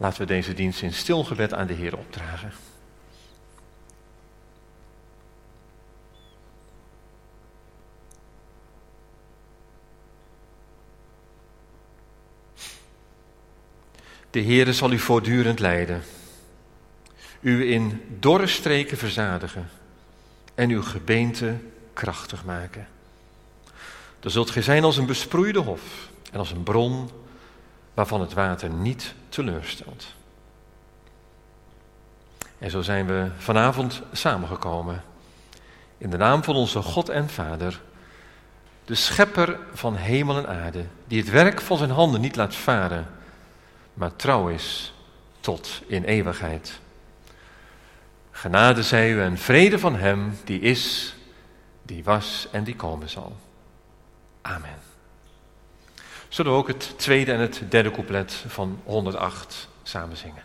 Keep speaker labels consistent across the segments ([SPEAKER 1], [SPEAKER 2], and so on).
[SPEAKER 1] Laten we deze dienst in stil gebed aan de Heer opdragen. De Heere zal u voortdurend leiden, u in dorre streken verzadigen en uw gebeente krachtig maken. Dan zult gij zijn als een besproeide hof en als een bron waarvan het water niet teleurstelt. En zo zijn we vanavond samengekomen in de naam van onze God en Vader, de schepper van hemel en aarde, die het werk van zijn handen niet laat varen, maar trouw is tot in eeuwigheid. Genade zij u en vrede van hem die is, die was en die komen zal. Amen. Zullen we ook het tweede en het derde couplet van 108 samen zingen?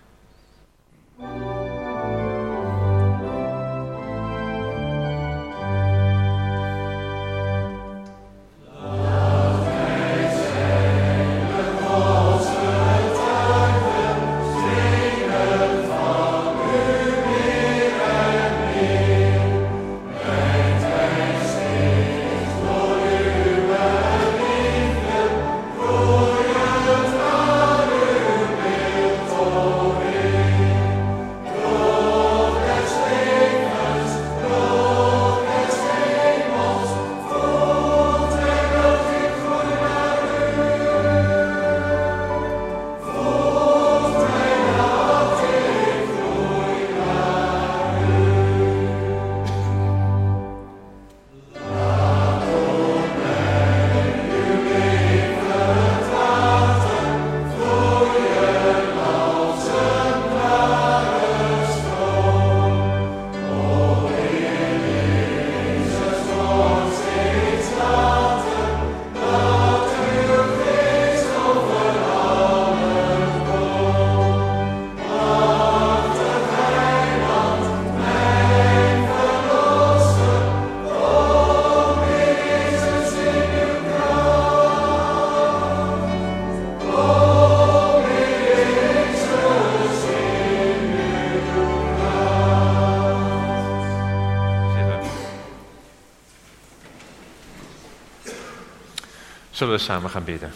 [SPEAKER 1] Zullen we samen gaan bidden.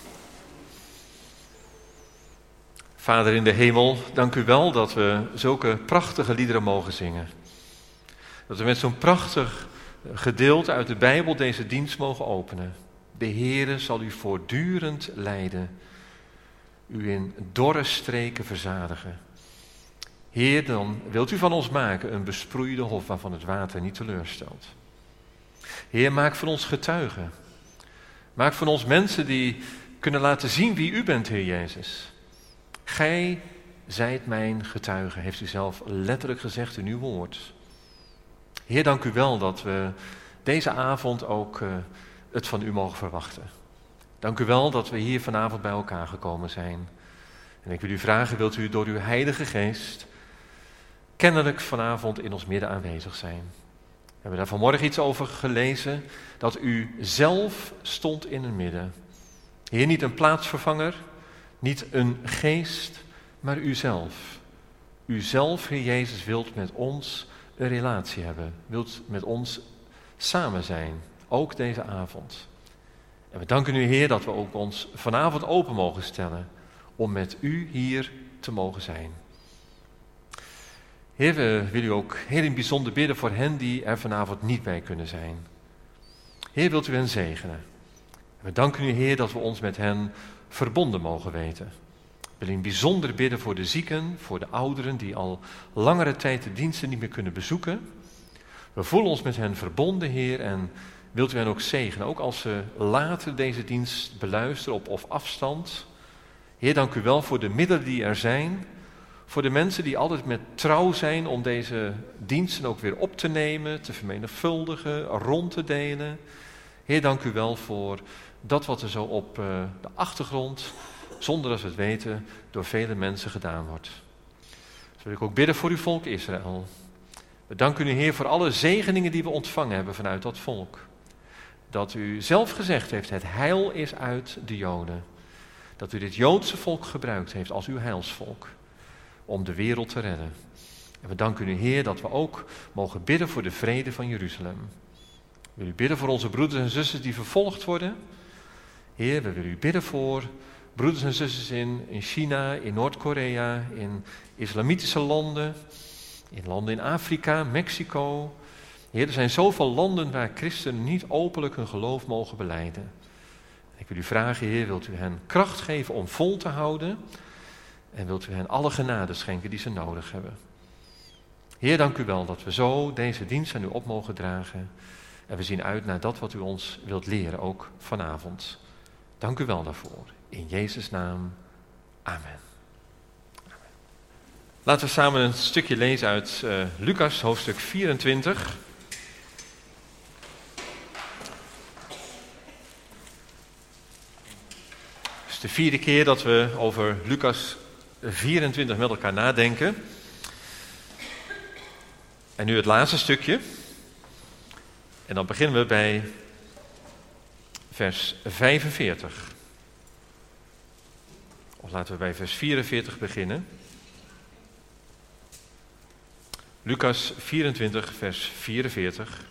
[SPEAKER 1] Vader in de hemel, dank u wel dat we zulke prachtige liederen mogen zingen. Dat we met zo'n prachtig gedeelte uit de Bijbel deze dienst mogen openen. De Heere zal u voortdurend leiden, u in dorre streken verzadigen. Heer, dan wilt u van ons maken een besproeide hof waarvan het water niet teleurstelt. Heer, maak van ons getuigen. Maak van ons mensen die kunnen laten zien wie u bent, Heer Jezus. Gij zijt mijn getuige, heeft u zelf letterlijk gezegd in uw woord. Heer, dank u wel dat we deze avond ook het van u mogen verwachten. Dank u wel dat we hier vanavond bij elkaar gekomen zijn. En ik wil u vragen, wilt u door uw Heilige Geest kennelijk vanavond in ons midden aanwezig zijn? We hebben daar vanmorgen iets over gelezen, dat u zelf stond in het midden. Heer, niet een plaatsvervanger, niet een geest, maar u zelf. U zelf, Heer Jezus, wilt met ons een relatie hebben, wilt met ons samen zijn, ook deze avond. En we danken u, Heer, dat we ook ons vanavond open mogen stellen om met u hier te mogen zijn. Heer, we willen u ook heel in het bijzonder bidden voor hen die er vanavond niet bij kunnen zijn. Heer, wilt u hen zegenen. We danken u, Heer, dat we ons met hen verbonden mogen weten. We willen in het bijzonder bidden voor de zieken, voor de ouderen die al langere tijd de diensten niet meer kunnen bezoeken. We voelen ons met hen verbonden, Heer, en wilt u hen ook zegenen, ook als ze later deze dienst beluisteren op of afstand. Heer, dank u wel voor de middelen die er zijn, voor de mensen die altijd met trouw zijn om deze diensten ook weer op te nemen, te vermenigvuldigen, rond te delen. Heer, dank u wel voor dat wat er zo op de achtergrond, zonder dat we het weten, door vele mensen gedaan wordt. Zo wil ik ook bidden voor uw volk Israël. We danken u, Heer, voor alle zegeningen die we ontvangen hebben vanuit dat volk. Dat u zelf gezegd heeft, het heil is uit de Joden. dat u dit Joodse volk gebruikt heeft als uw heilsvolk om de wereld te redden. En we danken u, Heer, dat we ook mogen bidden voor de vrede van Jeruzalem. We willen u bidden voor onze broeders en zusters die vervolgd worden. Heer, we willen u bidden voor broeders en zusters in China, in Noord-Korea, in islamitische landen, in landen in Afrika, Mexico. Heer, er zijn zoveel landen waar christenen niet openlijk hun geloof mogen belijden. Ik wil u vragen, Heer, wilt u hen kracht geven om vol te houden en wilt u hen alle genade schenken die ze nodig hebben. Heer, dank u wel dat we zo deze dienst aan u op mogen dragen en we zien uit naar dat wat u ons wilt leren, ook vanavond. Dank u wel daarvoor. In Jezus' naam. Amen. Laten we samen een stukje lezen uit Lucas, hoofdstuk 24. Het is de vierde keer dat we over Lucas 24 met elkaar nadenken. En nu het laatste stukje. En dan beginnen we bij vers 45. Of laten we bij vers 44 beginnen. Lucas 24, vers 44.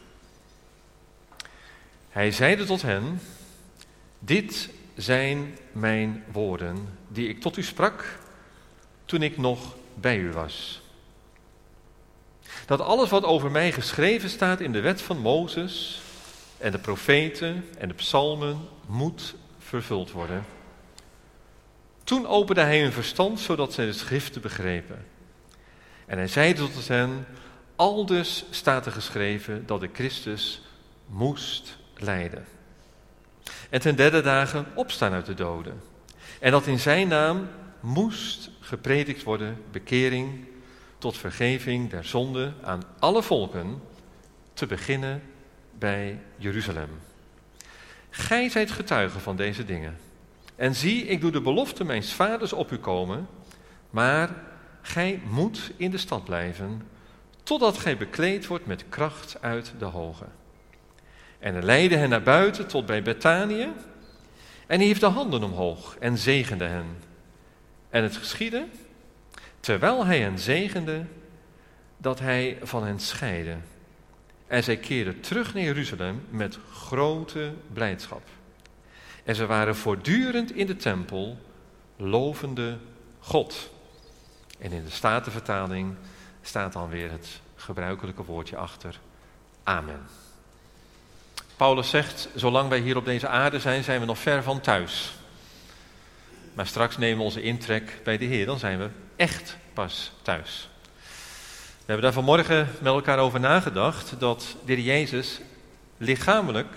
[SPEAKER 1] Hij zeide tot hen: dit zijn mijn woorden die ik tot u sprak toen ik nog bij u was. Dat alles wat over mij geschreven staat in de wet van Mozes en de profeten en de psalmen moet vervuld worden. Toen opende hij hun verstand zodat zij de schriften begrepen. En hij zeide tot hen: aldus staat er geschreven dat de Christus moest lijden. En ten derde dagen opstaan uit de doden. En dat in zijn naam moest gepredikt worden bekering tot vergeving der zonde aan alle volken, te beginnen bij Jeruzalem. Gij zijt getuigen van deze dingen. En zie, ik doe de belofte mijns vaders op u komen, maar gij moet in de stad blijven, totdat gij bekleed wordt met kracht uit de hoge. En hij leidde hen naar buiten tot bij Betanië, en hief de handen omhoog en zegende hen. En het geschiedde, terwijl hij hen zegende, dat hij van hen scheidde. En zij keerden terug naar Jeruzalem met grote blijdschap. En ze waren voortdurend in de tempel, lovende God. En in de Statenvertaling staat dan weer het gebruikelijke woordje achter: Amen. Paulus zegt, zolang wij hier op deze aarde zijn, zijn we nog ver van thuis. Maar straks nemen we onze intrek bij de Heer, dan zijn we echt pas thuis. We hebben daar vanmorgen met elkaar over nagedacht dat de Heer Jezus lichamelijk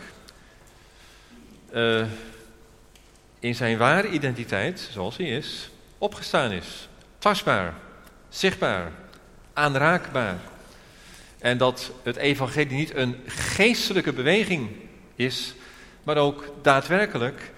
[SPEAKER 1] in zijn ware identiteit, zoals hij is, opgestaan is. Tastbaar, zichtbaar, aanraakbaar. En dat het evangelie niet een geestelijke beweging is, maar ook daadwerkelijk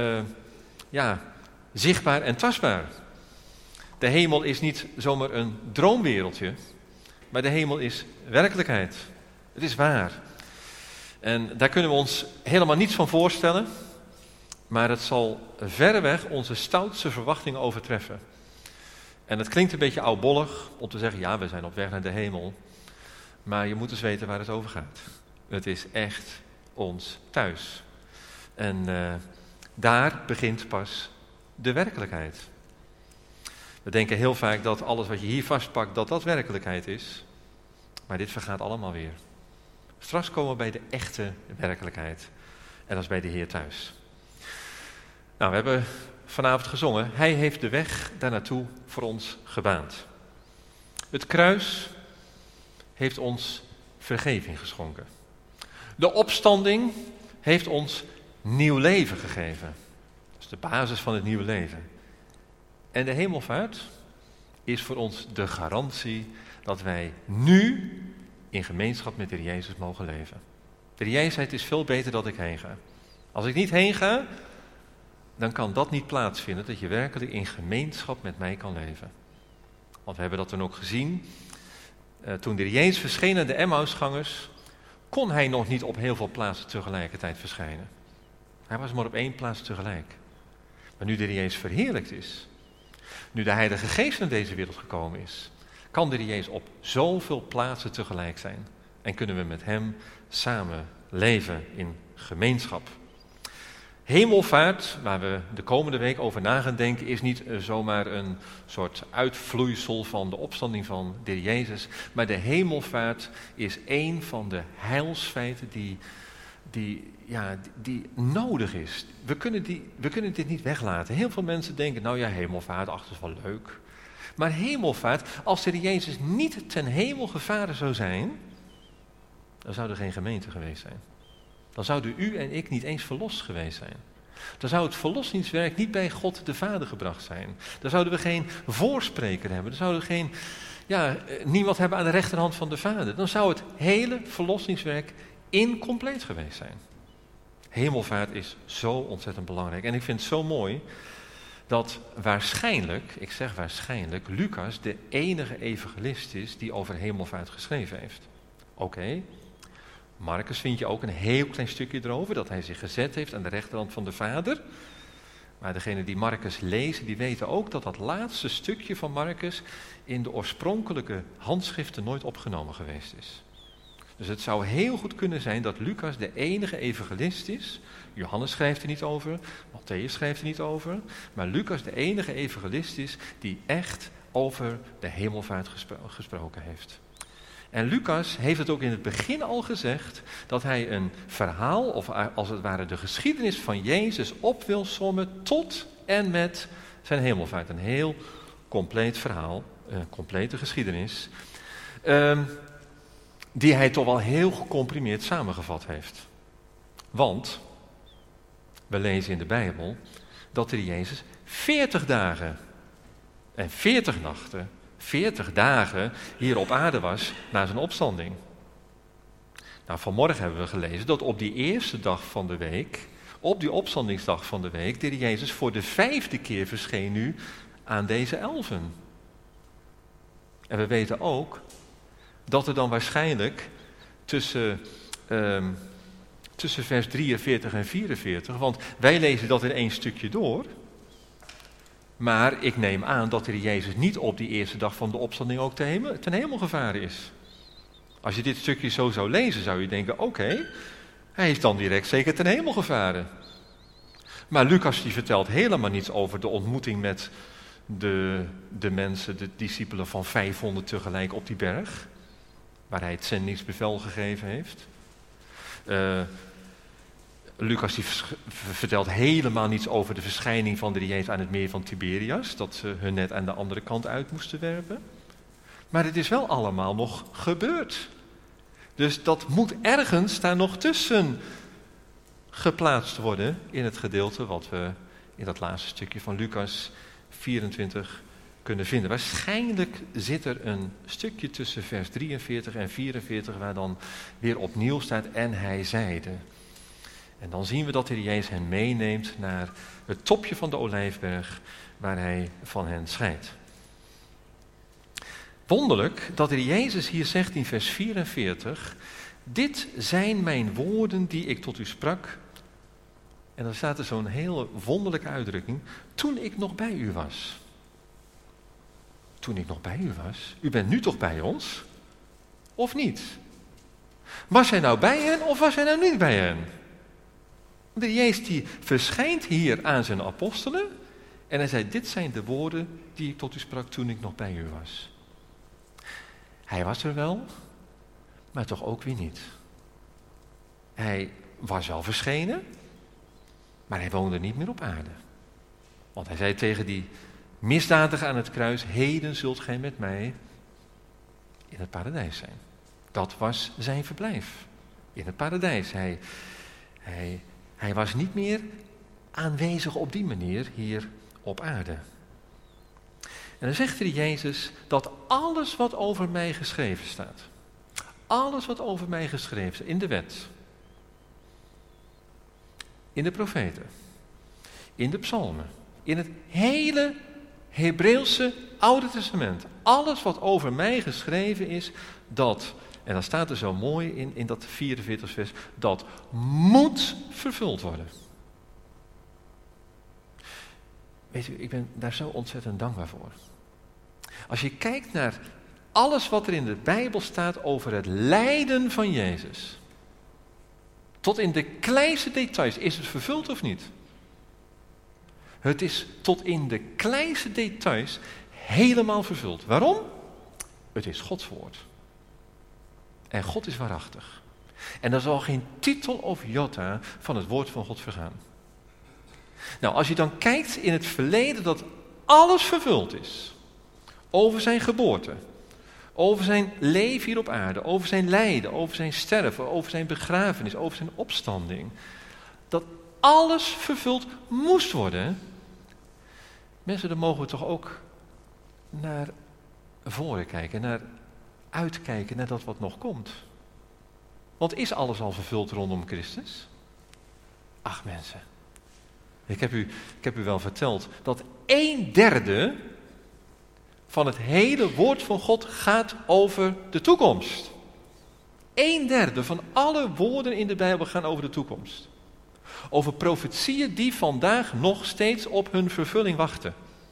[SPEAKER 1] zichtbaar en tastbaar. De hemel is niet zomaar een droomwereldje, maar de hemel is werkelijkheid. Het is waar. En daar kunnen we ons helemaal niets van voorstellen, maar het zal verreweg onze stoutste verwachtingen overtreffen. En het klinkt een beetje oudbollig om te zeggen, ja, we zijn op weg naar de hemel. Maar je moet dus weten waar het over gaat. Het is echt ons thuis. En daar begint pas de werkelijkheid. We denken heel vaak dat alles wat je hier vastpakt, dat werkelijkheid is. Maar dit vergaat allemaal weer. Straks komen we bij de echte werkelijkheid. En dat is bij de Heer thuis. Nou, we hebben vanavond gezongen. Hij heeft de weg daar naartoe voor ons gebaand. Het kruis heeft ons vergeving geschonken. De opstanding heeft ons nieuw leven gegeven. Dat is de basis van het nieuwe leven. En de hemelvaart is voor ons de garantie dat wij nu in gemeenschap met de Heer Jezus mogen leven. De Heer Jezus zei, het is veel beter dat ik heen ga. Als ik niet heen ga, dan kan dat niet plaatsvinden, dat je werkelijk in gemeenschap met mij kan leven. Want we hebben dat dan ook gezien. Toen de Heer Jezus verscheen aan de Emmausgangers, kon hij nog niet op heel veel plaatsen tegelijkertijd verschijnen. Hij was maar op één plaats tegelijk. Maar nu de Heer Jezus verheerlijkt is, nu de Heilige Geest naar deze wereld gekomen is, kan de Heer Jezus op zoveel plaatsen tegelijk zijn. En kunnen we met hem samen leven in gemeenschap. Hemelvaart, waar we de komende week over na gaan denken, is niet zomaar een soort uitvloeisel van de opstanding van de Heer Jezus. Maar de hemelvaart is één van de heilsfeiten die nodig is. We kunnen dit niet weglaten. Heel veel mensen denken, nou ja, hemelvaart, ach, dat is wel leuk. Maar hemelvaart, als de Heer Jezus niet ten hemel gevaren zou zijn, dan zou er geen gemeente geweest zijn. Dan zouden u en ik niet eens verlost geweest zijn. Dan zou het verlossingswerk niet bij God de Vader gebracht zijn. Dan zouden we geen voorspreker hebben. Dan zouden we niemand hebben aan de rechterhand van de Vader. Dan zou het hele verlossingswerk incompleet geweest zijn. Hemelvaart is zo ontzettend belangrijk. En ik vind het zo mooi dat waarschijnlijk, ik zeg waarschijnlijk, Lucas de enige evangelist is die over hemelvaart geschreven heeft. Oké. Marcus vind je ook een heel klein stukje erover, dat hij zich gezet heeft aan de rechterhand van de Vader. Maar degenen die Marcus lezen, die weten ook dat dat laatste stukje van Marcus in de oorspronkelijke handschriften nooit opgenomen geweest is. Dus het zou heel goed kunnen zijn dat Lucas de enige evangelist is. Johannes schrijft er niet over, Mattheüs schrijft er niet over. Maar Lucas de enige evangelist is die echt over de hemelvaart gesproken heeft. En Lucas heeft het ook in het begin al gezegd, dat hij een verhaal, of als het ware de geschiedenis van Jezus op wil sommen tot en met zijn hemelvaart. Een heel compleet verhaal, een complete geschiedenis, die hij toch wel heel gecomprimeerd samengevat heeft. Want we lezen in de Bijbel dat er Jezus 40 dagen en 40 nachten, 40 dagen hier op aarde was na zijn opstanding. Nou, vanmorgen hebben we gelezen dat op die eerste dag van de week, op die opstandingsdag van de week, de Heer Jezus voor de 5e keer verscheen nu aan deze 11. En we weten ook dat er dan waarschijnlijk tussen vers 43 en 44, want wij lezen dat in één stukje door. Maar ik neem aan dat de Heer Jezus niet op die eerste dag van de opstanding ook ten hemel gevaren is. Als je dit stukje zo zou lezen, zou je denken, oké, hij is dan direct zeker ten hemel gevaren. Maar Lucas die vertelt helemaal niets over de ontmoeting met de mensen, de discipelen van 500 tegelijk op die berg, waar hij het zendingsbevel gegeven heeft. Lucas die vertelt helemaal niets over de verschijning van de Heer Jezus aan het meer van Tiberias, dat ze hun net aan de andere kant uit moesten werpen. Maar het is wel allemaal nog gebeurd. Dus dat moet ergens daar nog tussen geplaatst worden in het gedeelte wat we in dat laatste stukje van Lucas 24 kunnen vinden. Waarschijnlijk zit er een stukje tussen vers 43 en 44 waar dan weer opnieuw staat en hij zeide. En dan zien we dat de Heer Jezus hen meeneemt naar het topje van de Olijfberg waar hij van hen scheidt. Wonderlijk dat de Heer Jezus hier zegt in vers 44, dit zijn mijn woorden die ik tot u sprak. En dan staat er zo'n hele wonderlijke uitdrukking, toen ik nog bij u was. Toen ik nog bij u was? U bent nu toch bij ons? Of niet? Was hij nou bij hen of was hij nou niet bij hen? De Jezus die verschijnt hier aan zijn apostelen en hij zei, dit zijn de woorden die ik tot u sprak toen ik nog bij u was. Hij was er wel, maar toch ook weer niet. Hij was wel verschenen, maar hij woonde niet meer op aarde. Want hij zei tegen die misdadiger aan het kruis, heden zult gij met mij in het paradijs zijn. Dat was zijn verblijf in het paradijs. Hij was niet meer aanwezig op die manier hier op aarde. En dan zegt de Jezus dat alles wat over mij geschreven staat, alles wat over mij geschreven staat in de wet, in de profeten, in de psalmen, in het hele Hebreeuwse Oude Testament, alles wat over mij geschreven is, dat, en dat staat er zo mooi in dat 44 vers, dat moet vervuld worden. Weet u, ik ben daar zo ontzettend dankbaar voor. Als je kijkt naar alles wat er in de Bijbel staat over het lijden van Jezus. Tot in de kleinste details. Is het vervuld of niet? Het is tot in de kleinste details helemaal vervuld. Waarom? Het is Gods woord. En God is waarachtig. En er zal geen titel of jota van het woord van God vergaan. Nou, als je dan kijkt in het verleden dat alles vervuld is. Over zijn geboorte. Over zijn leven hier op aarde. Over zijn lijden. Over zijn sterven. Over zijn begrafenis. Over zijn opstanding. Dat alles vervuld moest worden. Mensen, dan mogen we toch ook naar voren kijken. Naar uitkijken naar dat wat nog komt. Want is alles al vervuld rondom Christus? Ach mensen. Ik heb u wel verteld dat 1/3 van het hele woord van God gaat over de toekomst. 1/3 van alle woorden in de Bijbel gaan over de toekomst. Over profetieën die vandaag nog steeds op hun vervulling wachten.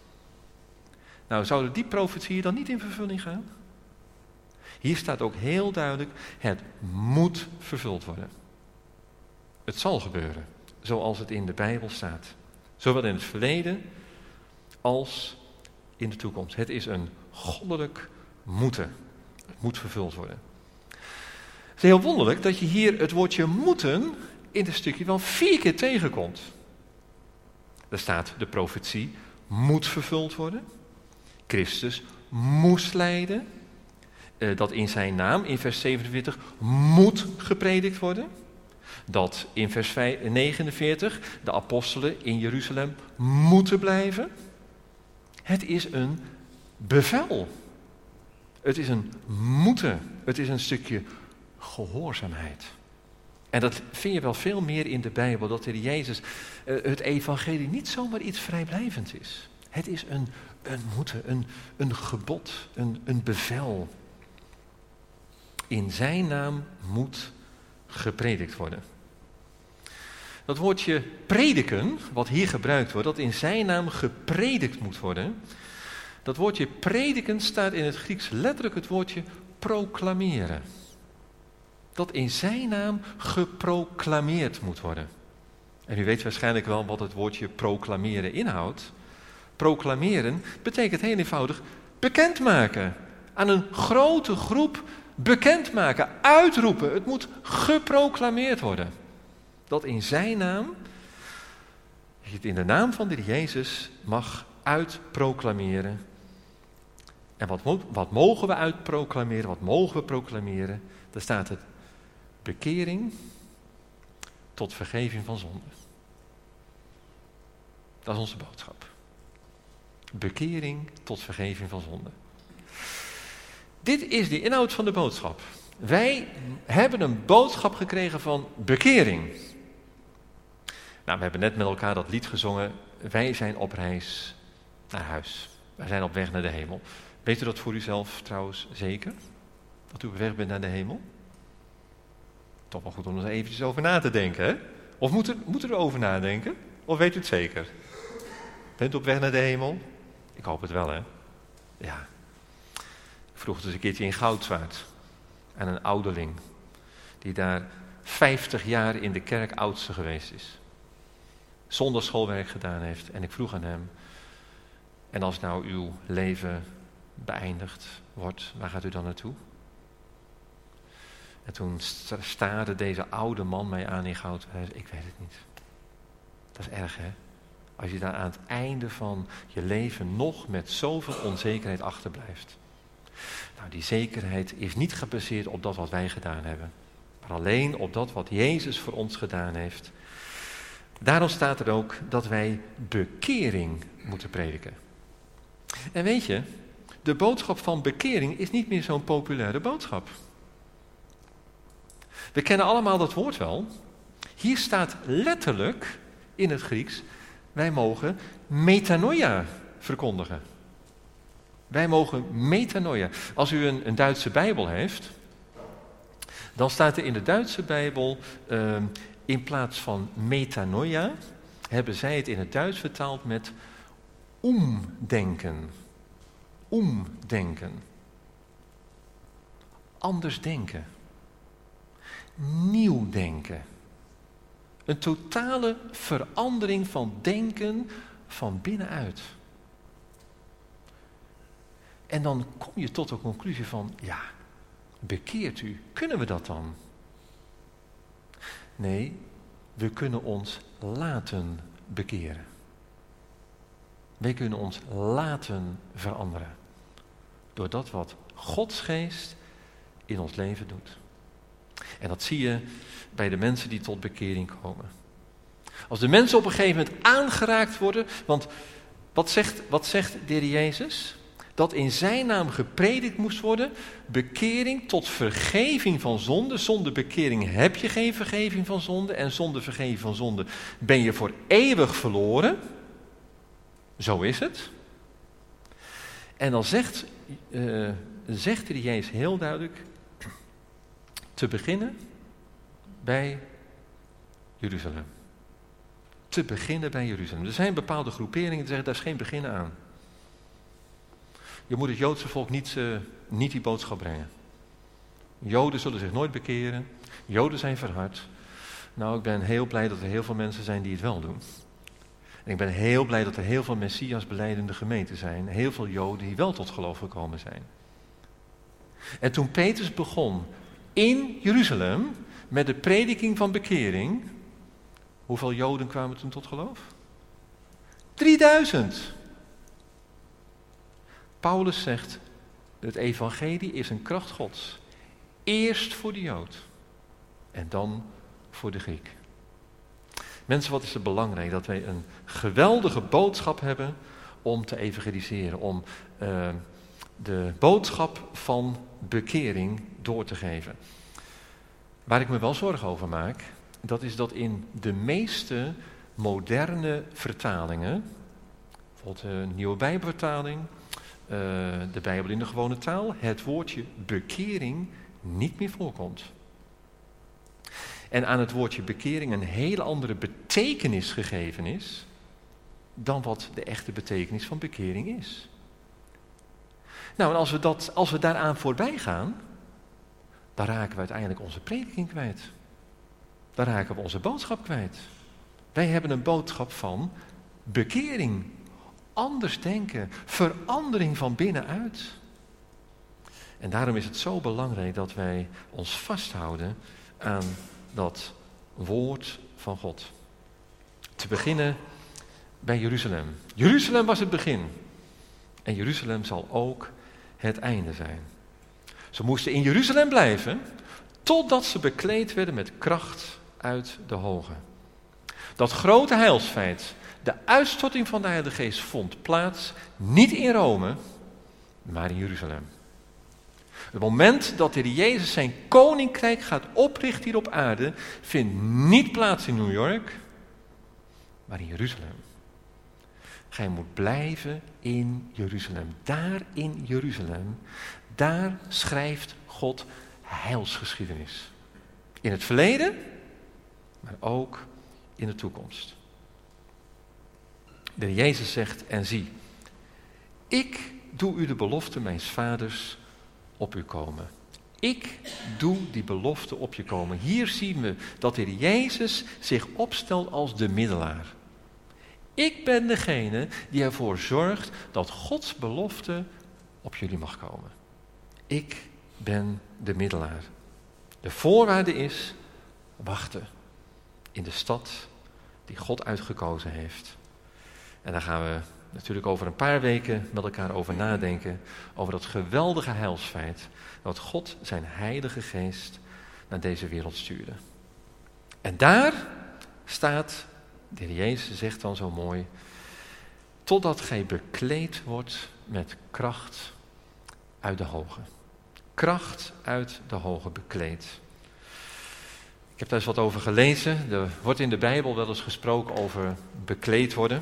[SPEAKER 1] Nou, zouden die profetieën dan niet in vervulling gaan? Hier staat ook heel duidelijk, het moet vervuld worden. Het zal gebeuren, zoals het in de Bijbel staat. Zowel in het verleden als in de toekomst. Het is een goddelijk moeten. Het moet vervuld worden. Het is heel wonderlijk dat je hier het woordje moeten in het stukje wel 4 keer tegenkomt. Er staat de profetie moet vervuld worden. Christus moest lijden. Dat in zijn naam, in vers 47, moet gepredikt worden. Dat in vers 49 de apostelen in Jeruzalem moeten blijven. Het is een bevel. Het is een moeten. Het is een stukje gehoorzaamheid. En dat vind je wel veel meer in de Bijbel, dat de Jezus het evangelie niet zomaar iets vrijblijvends is. Het is een moeten, een gebod, een bevel. In zijn naam moet gepredikt worden. Dat woordje prediken, wat hier gebruikt wordt, dat in zijn naam gepredikt moet worden. Dat woordje prediken staat in het Grieks letterlijk het woordje proclameren. Dat in zijn naam geproclameerd moet worden. En u weet waarschijnlijk wel wat het woordje proclameren inhoudt. Proclameren betekent heel eenvoudig bekendmaken. Aan een grote groep bekendmaken, uitroepen. Het moet geproclameerd worden. Dat in zijn naam, je het in de naam van de Jezus mag uitproclameren. En wat mogen we uitproclameren? Wat mogen we proclameren? Daar staat het bekering tot vergeving van zonde. Dat is onze boodschap. Bekering tot vergeving van zonde. Dit is de inhoud van de boodschap. Wij hebben een boodschap gekregen van bekering. Nou, we hebben net met elkaar dat lied gezongen. Wij zijn op reis naar huis. Wij zijn op weg naar de hemel. Weet u dat voor uzelf trouwens zeker? Dat u op weg bent naar de hemel? Toch wel goed om er eventjes over na te denken, hè? Of moet u erover nadenken? Of weet u het zeker? Bent u op weg naar de hemel? Ik hoop het wel, hè? Ja. Ik vroeg dus een keertje in Goudswaard aan een ouderling die daar 50 jaar in de kerk oudste geweest is. Zonder schoolwerk gedaan heeft. En ik vroeg aan hem, en als nou uw leven beëindigd wordt, waar gaat u dan naartoe? En toen staarde deze oude man mij aan in Goudswaard. Hij zei, ik weet het niet. Dat is erg, hè? Als je daar aan het einde van je leven nog met zoveel onzekerheid achterblijft. Nou, die zekerheid is niet gebaseerd op dat wat wij gedaan hebben. Maar alleen op dat wat Jezus voor ons gedaan heeft. Daarom staat er ook dat wij bekering moeten prediken. En weet je, de boodschap van bekering is niet meer zo'n populaire boodschap. We kennen allemaal dat woord wel. Hier staat letterlijk in het Grieks, wij mogen metanoia verkondigen. Wij mogen metanoia. Als u een Duitse Bijbel heeft, dan staat er in de Duitse Bijbel, in plaats van metanoia, hebben zij het in het Duits vertaald met Omdenken. Omdenken. Anders denken. Nieuw denken. Een totale verandering van denken van binnenuit. En dan kom je tot de conclusie van, ja, bekeert u. Kunnen we dat dan? Nee, we kunnen ons laten bekeren. Wij kunnen ons laten veranderen. Door dat wat Gods geest in ons leven doet. En dat zie je bij de mensen die tot bekering komen. Als de mensen op een gegeven moment aangeraakt worden, want wat zegt de Heer Jezus? Dat in zijn naam gepredikt moest worden, bekering tot vergeving van zonde. Zonder bekering heb je geen vergeving van zonde en zonder vergeving van zonde ben je voor eeuwig verloren. Zo is het. En dan zegt de Heer Jezus heel duidelijk, te beginnen bij Jeruzalem. Te beginnen bij Jeruzalem. Er zijn bepaalde groeperingen die zeggen, daar is geen begin aan. Je moet het Joodse volk niet die boodschap brengen. Joden zullen zich nooit bekeren. Joden zijn verhard. Nou, ik ben heel blij dat er heel veel mensen zijn die het wel doen. En ik ben heel blij dat er heel veel Messias belijdende gemeenten zijn. Heel veel Joden die wel tot geloof gekomen zijn. En toen Petrus begon in Jeruzalem met de prediking van bekering, hoeveel Joden kwamen toen tot geloof? 3000. Paulus zegt, het evangelie is een kracht Gods. Eerst voor de Jood en dan voor de Griek. Mensen, wat is het belangrijk dat wij een geweldige boodschap hebben om te evangeliseren, om de boodschap van bekering door te geven. Waar ik me wel zorgen over maak, dat is dat in de meeste moderne vertalingen, bijvoorbeeld de Nieuwe Bijbelvertaling, de Bijbel in de gewone taal, het woordje bekering niet meer voorkomt. En aan het woordje bekering een hele andere betekenis gegeven is dan wat de echte betekenis van bekering is. Nou, en als we daaraan voorbij gaan, dan raken we uiteindelijk onze prediking kwijt. Dan raken we onze boodschap kwijt. Wij hebben een boodschap van bekering, anders denken, verandering van binnenuit. En daarom is het zo belangrijk dat wij ons vasthouden aan dat woord van God. Te beginnen bij Jeruzalem. Jeruzalem was het begin. En Jeruzalem zal ook het einde zijn. Ze moesten in Jeruzalem blijven, totdat ze bekleed werden met kracht uit de hoge. Dat grote heilsfeit, de uitstorting van de Heilige Geest, vond plaats niet in Rome, maar in Jeruzalem. Het moment dat de Heer Jezus zijn koninkrijk gaat oprichten hier op aarde, vindt niet plaats in New York, maar in Jeruzalem. Gij moet blijven in Jeruzalem. Daar in Jeruzalem, daar schrijft God heilsgeschiedenis. In het verleden, maar ook in de toekomst. De Heer Jezus zegt, en zie, ik doe u de belofte mijns vaders op u komen. Ik doe die belofte op je komen. Hier zien we dat de Heer Jezus zich opstelt als de middelaar. Ik ben degene die ervoor zorgt dat Gods belofte op jullie mag komen. Ik ben de middelaar. De voorwaarde is wachten in de stad die God uitgekozen heeft. En daar gaan we natuurlijk over een paar weken met elkaar over nadenken. Over dat geweldige heilsfeit dat God zijn Heilige Geest naar deze wereld stuurde. En daar staat, de Heer Jezus zegt dan zo mooi, totdat gij bekleed wordt met kracht uit de hoge. Kracht uit de hoge bekleed. Ik heb daar eens wat over gelezen. Er wordt in de Bijbel wel eens gesproken over bekleed worden.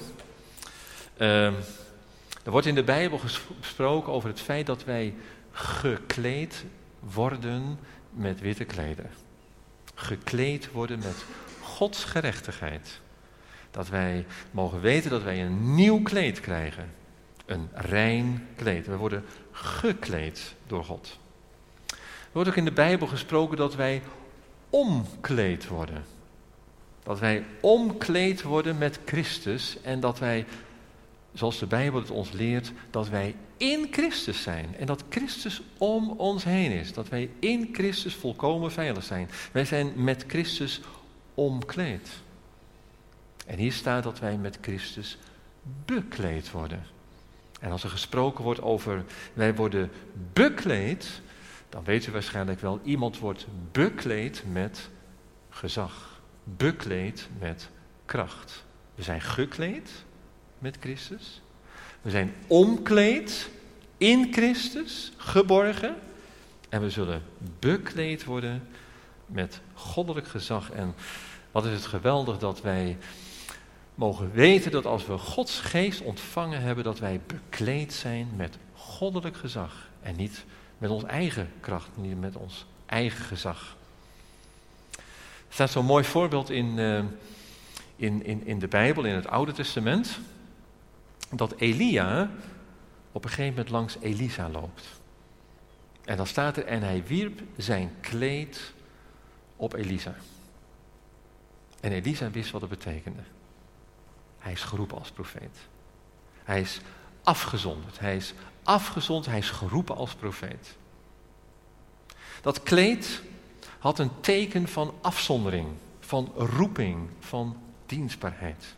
[SPEAKER 1] Er wordt in de Bijbel gesproken over het feit dat wij gekleed worden met witte klederen. Gekleed worden met Gods gerechtigheid. Dat wij mogen weten dat wij een nieuw kleed krijgen. Een rein kleed. We worden gekleed door God. Er wordt ook in de Bijbel gesproken dat wij omkleed worden. Dat wij omkleed worden met Christus en dat wij, zoals de Bijbel het ons leert, dat wij in Christus zijn. En dat Christus om ons heen is. Dat wij in Christus volkomen veilig zijn. Wij zijn met Christus omkleed. En hier staat dat wij met Christus bekleed worden. En als er gesproken wordt over wij worden bekleed, dan weet u waarschijnlijk wel, iemand wordt bekleed met gezag. Bekleed met kracht. We zijn gekleed met Christus. We zijn omkleed in Christus, geborgen. En we zullen bekleed worden met goddelijk gezag. En wat is het geweldig dat wij mogen weten dat als we Gods geest ontvangen hebben, dat wij bekleed zijn met goddelijk gezag. En niet met onze eigen kracht, niet met ons eigen gezag. Er staat zo'n mooi voorbeeld in de Bijbel, in het Oude Testament, dat Elia op een gegeven moment langs Elisa loopt. En dan staat er, en hij wierp zijn kleed op Elisa. En Elisa wist wat het betekende. Hij is geroepen als profeet. Hij is afgezonderd. Hij is afgezond, hij is geroepen als profeet. Dat kleed had een teken van afzondering, van roeping, van dienstbaarheid.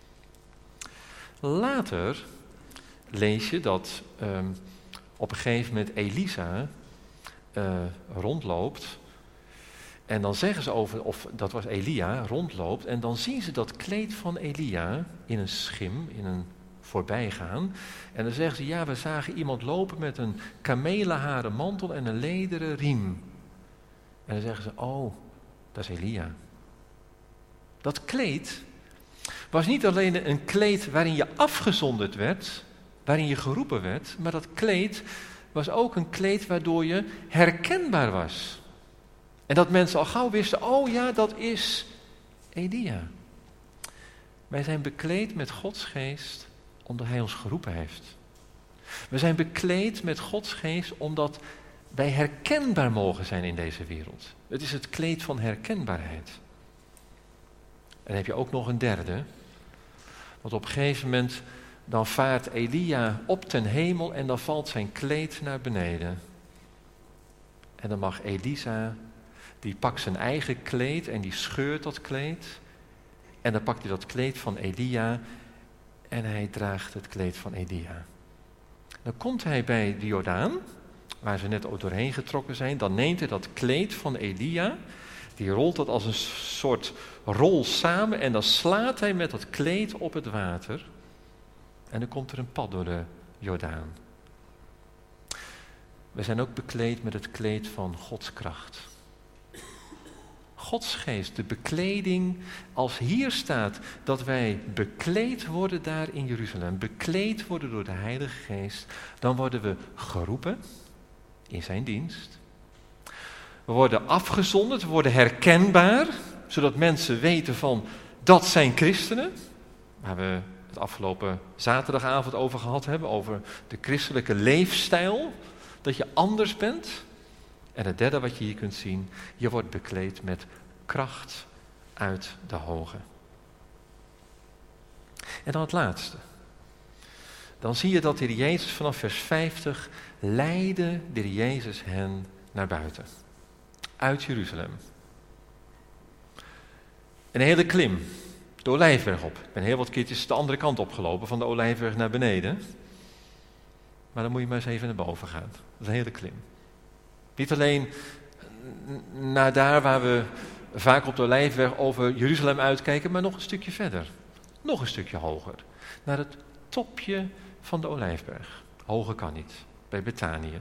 [SPEAKER 1] Later lees je dat op een gegeven moment Elisa rondloopt. En dan zeggen ze of dat was Elia, rondloopt. En dan zien ze dat kleed van Elia in een schim, in een voorbijgaan. En dan zeggen ze, ja, we zagen iemand lopen met een kamelenharen mantel en een lederen riem. En dan zeggen ze, oh, dat is Elia. Dat kleed was niet alleen een kleed waarin je afgezonderd werd, waarin je geroepen werd, maar dat kleed was ook een kleed waardoor je herkenbaar was. En dat mensen al gauw wisten, oh ja, dat is Elia. Wij zijn bekleed met Gods geest omdat hij ons geroepen heeft. We zijn bekleed met Gods geest omdat wij herkenbaar mogen zijn in deze wereld. Het is het kleed van herkenbaarheid. En dan heb je ook nog een derde. Want op een gegeven moment dan vaart Elia op ten hemel en dan valt zijn kleed naar beneden. En dan mag Elisa, die pakt zijn eigen kleed en die scheurt dat kleed. En dan pakt hij dat kleed van Elia en hij draagt het kleed van Elia. Dan komt hij bij de Jordaan, waar ze net ook doorheen getrokken zijn. Dan neemt hij dat kleed van Elia, die rolt dat als een soort rol samen en dan slaat hij met dat kleed op het water. En dan komt er een pad door de Jordaan. We zijn ook bekleed met het kleed van Gods kracht. Gods geest, de bekleding, als hier staat dat wij bekleed worden daar in Jeruzalem, bekleed worden door de Heilige Geest, dan worden we geroepen in zijn dienst. We worden afgezonderd, we worden herkenbaar, zodat mensen weten van, dat zijn christenen, waar we het afgelopen zaterdagavond over gehad hebben, over de christelijke leefstijl, dat je anders bent. En het derde wat je hier kunt zien, je wordt bekleed met kracht uit de hoge. En dan het laatste. Dan zie je dat de Heer Jezus vanaf vers 50 leidde de Heer Jezus hen naar buiten. Uit Jeruzalem. Een hele klim, de Olijfberg op. Ik ben heel wat keertjes de andere kant opgelopen, van de Olijfberg naar beneden. Maar dan moet je maar eens even naar boven gaan. Dat is een hele klim. Niet alleen naar daar waar we vaak op de Olijfberg over Jeruzalem uitkijken, maar nog een stukje verder. Nog een stukje hoger. Naar het topje van de Olijfberg. Hoger kan niet, bij Betanië.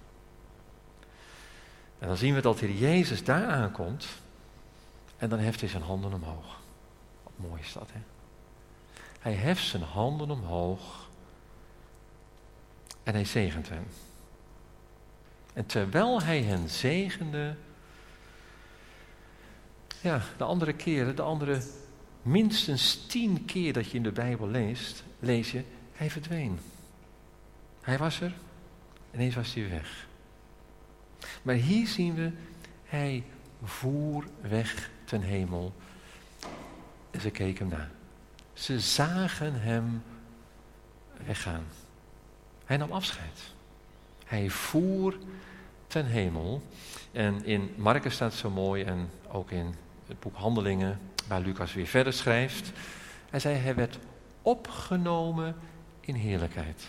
[SPEAKER 1] En dan zien we dat de Heer Jezus daar aankomt en dan heft hij zijn handen omhoog. Wat mooi is dat, hè? Hij heft zijn handen omhoog en hij zegent hen. En terwijl hij hen zegende, ja, de andere keren, de andere minstens 10 keer dat je in de Bijbel leest, lees je, hij verdween. Hij was er, ineens was hij weg. Maar hier zien we, hij voer weg ten hemel. En ze keken hem na. Ze zagen hem weggaan. Hij nam afscheid. Hij voer ten hemel. En in Markus staat het zo mooi, en ook in het boek Handelingen, waar Lucas weer verder schrijft. Hij zei, hij werd opgenomen in heerlijkheid.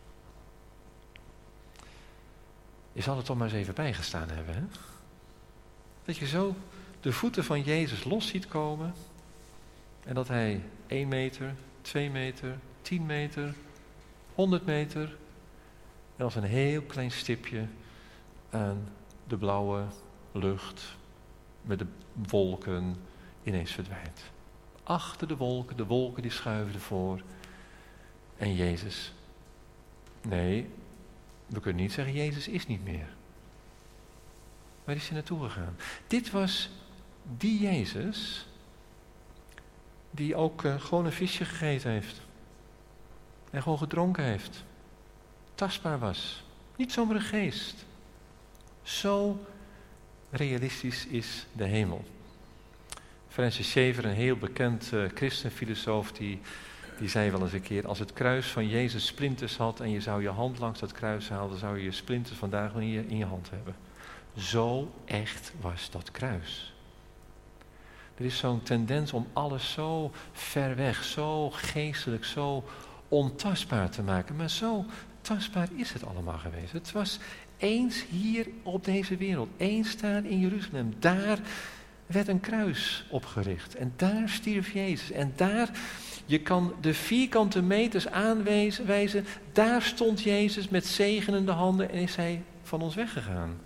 [SPEAKER 1] Je zal er toch maar eens even bijgestaan hebben, hè? Dat je zo de voeten van Jezus los ziet komen. En dat hij 1 meter, 2 meter, 10 meter, 100 meter. En als een heel klein stipje aan de blauwe lucht met de wolken ineens verdwijnt. Achter de wolken die schuiven ervoor. En Jezus, nee, we kunnen niet zeggen Jezus is niet meer. Waar is hij naartoe gegaan? Dit was die Jezus die ook gewoon een visje gegeten heeft. En gewoon gedronken heeft. Tastbaar was. Niet zomaar een geest. Zo realistisch is de hemel. Francis Schaeffer, een heel bekend christenfilosoof, die zei wel eens een keer, als het kruis van Jezus splinters had en je zou je hand langs dat kruis halen, dan zou je je splinters vandaag wel in je hand hebben. Zo echt was dat kruis. Er is zo'n tendens om alles zo ver weg, zo geestelijk, zo ontastbaar te maken. Maar zo tastbaar is het allemaal geweest. Het was eens hier op deze wereld, eens daar in Jeruzalem. Daar werd een kruis opgericht en daar stierf Jezus. En daar, je kan de vierkante meters aanwijzen, daar stond Jezus met zegenende handen en is hij van ons weggegaan.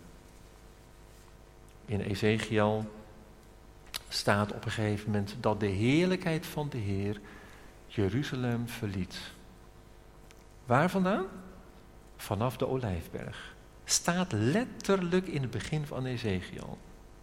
[SPEAKER 1] In Ezekiel staat op een gegeven moment dat de heerlijkheid van de Heer Jeruzalem verliet. Waar vandaan? Vanaf de Olijfberg. Staat letterlijk in het begin van Ezekiel.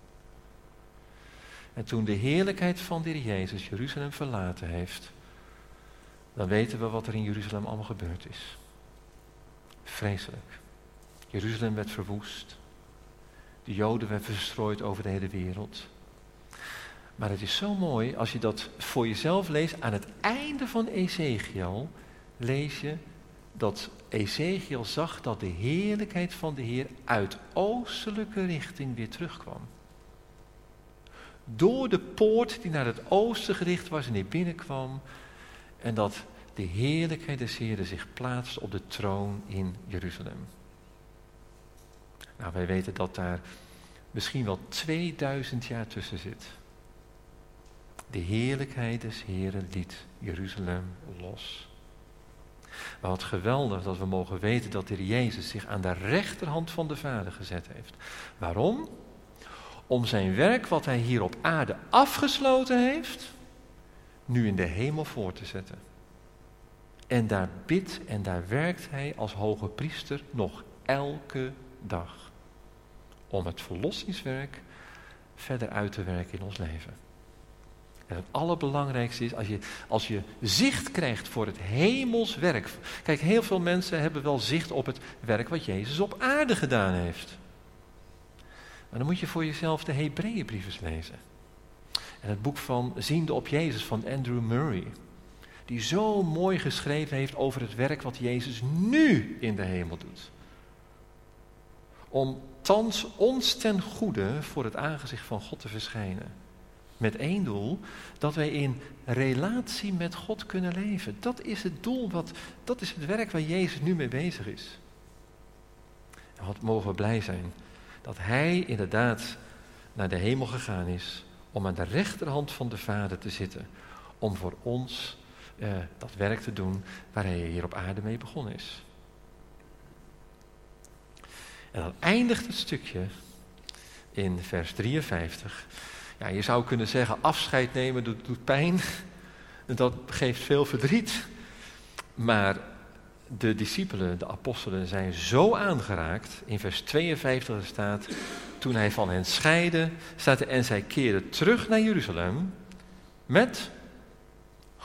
[SPEAKER 1] En toen de heerlijkheid van de Heer Jezus Jeruzalem verlaten heeft, dan weten we wat er in Jeruzalem allemaal gebeurd is. Vreselijk. Jeruzalem werd verwoest. De Joden werden verstrooid over de hele wereld. Maar het is zo mooi, als je dat voor jezelf leest, aan het einde van Ezekiel lees je dat Ezekiel zag dat de heerlijkheid van de Heer uit oostelijke richting weer terugkwam. Door de poort die naar het oosten gericht was en die binnenkwam. En dat de heerlijkheid des Heeren zich plaatst op de troon in Jeruzalem. Nou, wij weten dat daar misschien wel 2000 jaar tussen zit. De heerlijkheid des Heeren liet Jeruzalem los. Maar wat geweldig dat we mogen weten dat de Heer Jezus zich aan de rechterhand van de Vader gezet heeft. Waarom? Om zijn werk wat hij hier op aarde afgesloten heeft, nu in de hemel voor te zetten. En daar bidt en daar werkt hij als hoge priester nog elke dag. Om het verlossingswerk verder uit te werken in ons leven. En het allerbelangrijkste is, als je zicht krijgt voor het hemels werk. Kijk, heel veel mensen hebben wel zicht op het werk wat Jezus op aarde gedaan heeft. Maar dan moet je voor jezelf de Hebreeënbrief eens lezen. En het boek van Ziende op Jezus van Andrew Murray. Die zo mooi geschreven heeft over het werk wat Jezus nu in de hemel doet. Om thans ons ten goede voor het aangezicht van God te verschijnen. Met één doel, dat wij in relatie met God kunnen leven. Dat is het doel, dat is het werk waar Jezus nu mee bezig is. En wat mogen we blij zijn dat hij inderdaad naar de hemel gegaan is om aan de rechterhand van de Vader te zitten. Om voor ons dat werk te doen waar hij hier op aarde mee begonnen is. En dan eindigt het stukje in vers 53. Ja, je zou kunnen zeggen, afscheid nemen doet pijn. Dat geeft veel verdriet. Maar de discipelen, de apostelen, zijn zo aangeraakt. In vers 52 staat, toen hij van hen scheidde, staat er, en zij keerden terug naar Jeruzalem met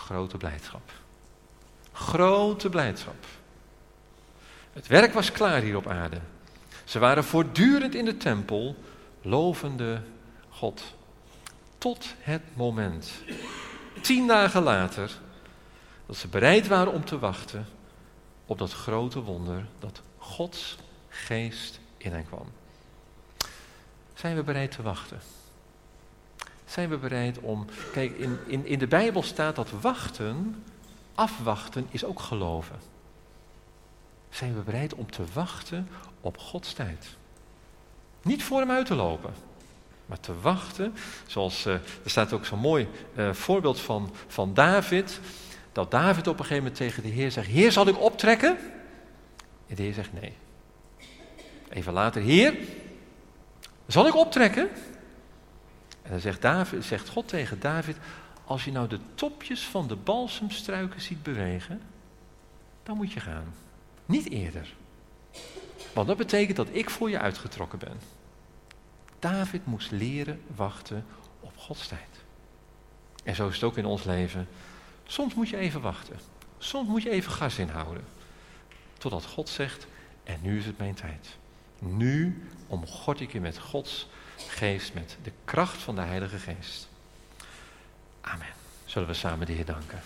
[SPEAKER 1] grote blijdschap. Grote blijdschap. Het werk was klaar hier op aarde. Ze waren voortdurend in de tempel, lovende God. Tot het moment, 10 dagen later, dat ze bereid waren om te wachten op dat grote wonder, dat Gods geest in hen kwam. Zijn we bereid te wachten? Zijn we bereid om... Kijk, in de Bijbel staat dat wachten, afwachten, is ook geloven. Zijn we bereid om te wachten op Gods tijd? Niet voor hem uit te lopen, maar te wachten. Zoals, er staat ook zo'n mooi voorbeeld van David. Dat David op een gegeven moment tegen de Heer zegt: Heer, zal ik optrekken? En de Heer zegt nee. Even later: Heer, zal ik optrekken? En dan zegt God tegen David: als je nou de topjes van de balsemstruiken ziet bewegen, dan moet je gaan. Niet eerder. Want dat betekent dat ik voor je uitgetrokken ben. David moest leren wachten op Gods tijd. En zo is het ook in ons leven. Soms moet je even wachten. Soms moet je even gas inhouden. Totdat God zegt: en nu is het mijn tijd. Nu omgord ik je met Gods geest, met de kracht van de Heilige Geest. Amen. Zullen we samen de Heer danken.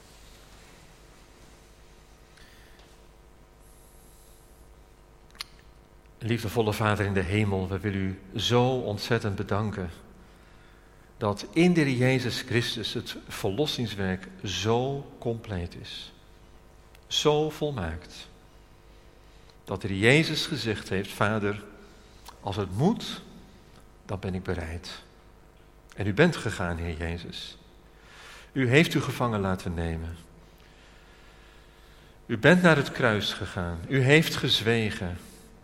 [SPEAKER 1] Liefdevolle Vader in de hemel, we willen u zo ontzettend bedanken dat in de Heer Jezus Christus het verlossingswerk zo compleet is. Zo volmaakt. Dat de Heer Jezus gezegd heeft: Vader, als het moet, dan ben ik bereid. En u bent gegaan, Heer Jezus. U heeft u gevangen laten nemen. U bent naar het kruis gegaan. U heeft gezwegen.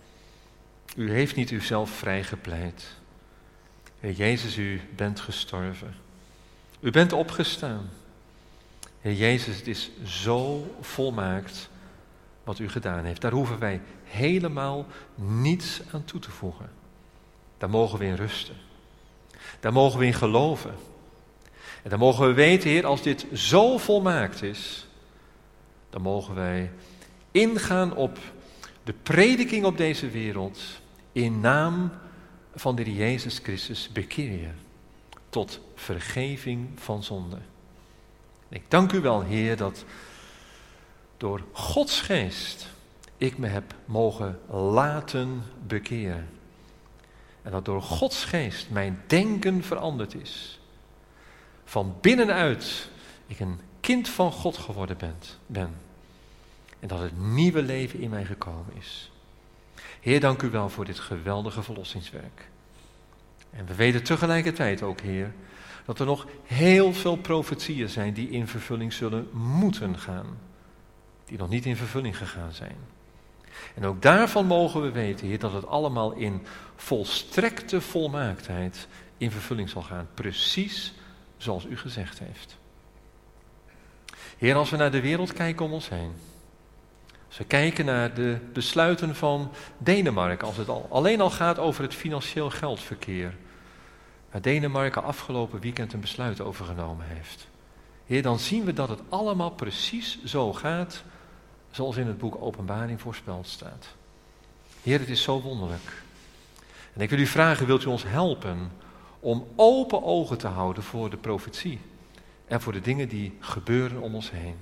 [SPEAKER 1] U heeft niet uzelf vrijgepleit. Heer Jezus, u bent gestorven. U bent opgestaan. Heer Jezus, het is zo volmaakt wat u gedaan heeft. Daar hoeven wij helemaal niets aan toe te voegen. Daar mogen we in rusten. Daar mogen we in geloven. En dan mogen we weten, Heer, als dit zo volmaakt is, dan mogen wij ingaan op de prediking op deze wereld in naam van de Heer Jezus Christus. Bekeer je tot vergeving van zonde. Ik dank u wel, Heer, dat door Gods geest ik me heb mogen laten bekeren. En dat door Gods geest mijn denken veranderd is. Van binnenuit ik een kind van God geworden ben. En dat het nieuwe leven in mij gekomen is. Heer, dank u wel voor dit geweldige verlossingswerk. En we weten tegelijkertijd ook, Heer, dat er nog heel veel profetieën zijn die in vervulling zullen moeten gaan. Die nog niet in vervulling gegaan zijn. En ook daarvan mogen we weten, Heer, dat het allemaal in volstrekte volmaaktheid in vervulling zal gaan. Precies zoals u gezegd heeft. Heer, als we naar de wereld kijken om ons heen. Als we kijken naar de besluiten van Denemarken, als het alleen al gaat over het financieel geldverkeer. Waar Denemarken afgelopen weekend een besluit over genomen heeft. Heer, dan zien we dat het allemaal precies zo gaat zoals in het boek Openbaring voorspeld staat. Heer, het is zo wonderlijk. En ik wil u vragen, wilt u ons helpen om open ogen te houden voor de profetie en voor de dingen die gebeuren om ons heen.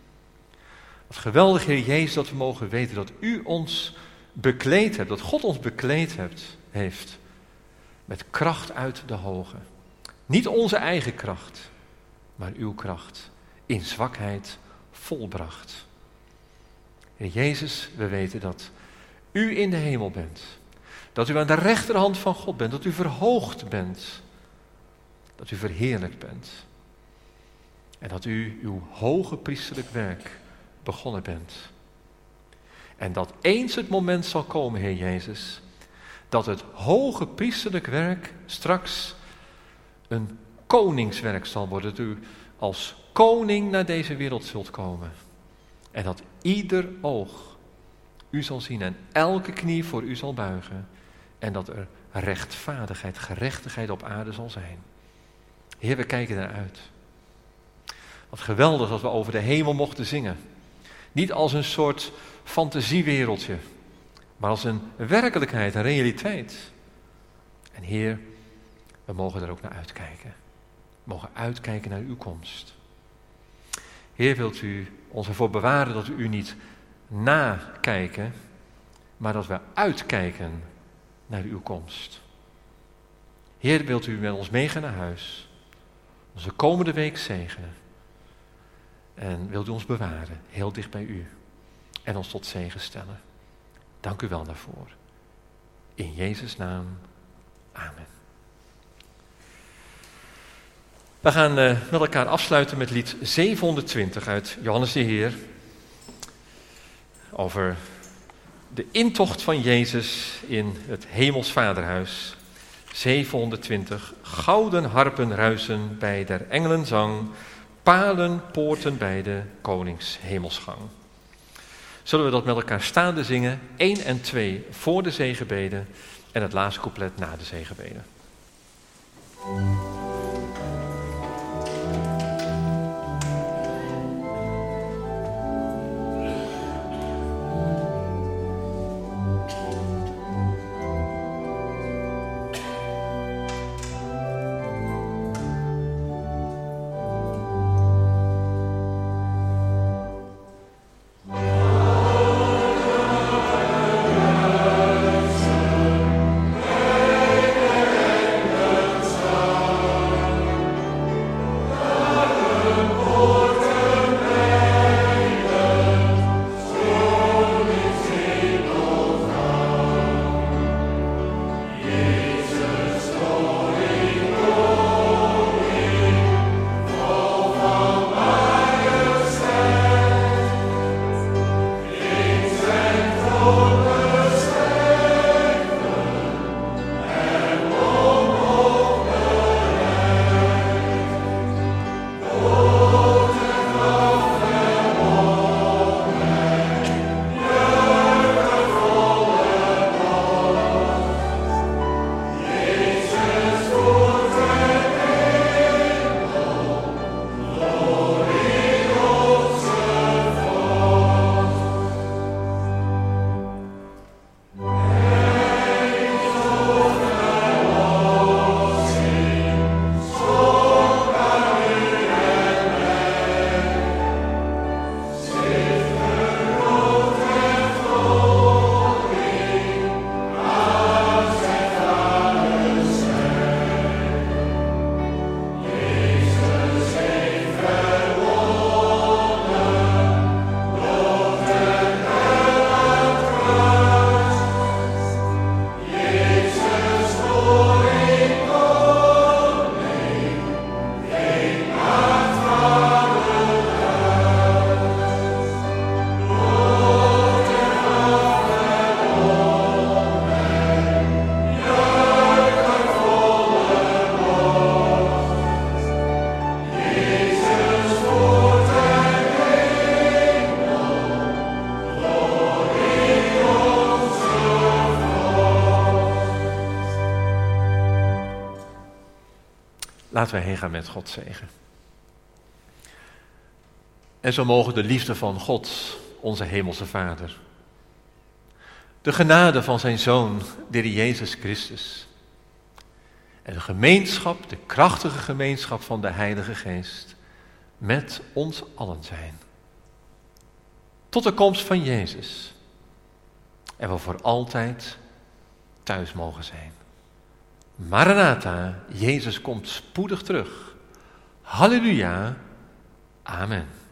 [SPEAKER 1] Wat geweldig, Heer Jezus, dat we mogen weten dat u ons bekleed hebt, dat God ons bekleed heeft met kracht uit de hoge. Niet onze eigen kracht, maar uw kracht in zwakheid volbracht. Heer Jezus, we weten dat u in de hemel bent. Dat u aan de rechterhand van God bent. Dat u verhoogd bent. Dat u verheerlijkt bent. En dat u uw hoge priesterlijk werk begonnen bent. En dat eens het moment zal komen, Heer Jezus, dat het hoge priesterlijk werk straks een koningswerk zal worden. Dat u als koning naar deze wereld zult komen. En dat ieder oog u zal zien en elke knie voor u zal buigen. En dat er rechtvaardigheid, gerechtigheid op aarde zal zijn. Heer, we kijken naar uit. Wat geweldig dat we over de hemel mochten zingen. Niet als een soort fantasiewereldje, maar als een werkelijkheid, een realiteit. En Heer, we mogen er ook naar uitkijken. We mogen uitkijken naar uw komst. Heer, wilt u ons ervoor bewaren dat we u niet nakijken, maar dat we uitkijken naar uw komst. Heer, wilt u met ons meegaan naar huis, onze komende week zegenen. En wilt u ons bewaren, heel dicht bij u. En ons tot zegen stellen. Dank u wel daarvoor. In Jezus' naam. Amen. We gaan met elkaar afsluiten met lied 720 uit Johannes de Heer. Over de intocht van Jezus in het hemels vaderhuis. 720. Gouden harpen ruisen bij der engelen zang. Palen poorten bij de konings hemelsgang. Zullen we dat met elkaar staande zingen? 1 en 2 voor de zegenbeden en het laatste couplet na de zegenbeden. Laten wij heen gaan met Gods zegen. En zo mogen de liefde van God, onze hemelse Vader, de genade van zijn Zoon, de Heer Jezus Christus, en de gemeenschap, de krachtige gemeenschap van de Heilige Geest, met ons allen zijn. Tot de komst van Jezus. En we voor altijd thuis mogen zijn. Maranatha, Jezus komt spoedig terug. Halleluja, amen.